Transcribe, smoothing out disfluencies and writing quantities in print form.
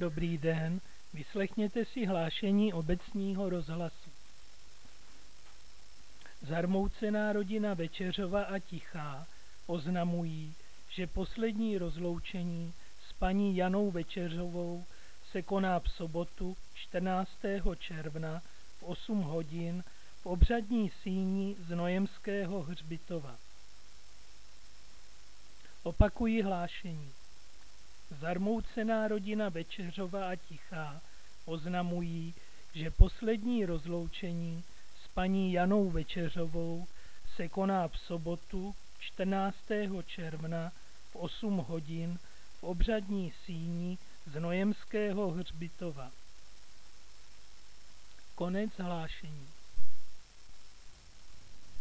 Dobrý den, vyslechněte si hlášení obecního rozhlasu. Zarmoucená rodina Večeřova a Tichá oznamují, že poslední rozloučení s paní Janou Večeřovou se koná v sobotu 14. června v 8 hodin v obřadní síni Znojemského hřbitova. Opakuji hlášení. Zarmoucená rodina Večeřova a Tichá oznamují, že poslední rozloučení s paní Janou Večeřovou se koná v sobotu 14. června v 8 hodin v obřadní síni Znojemského hřbitova. Konec hlášení.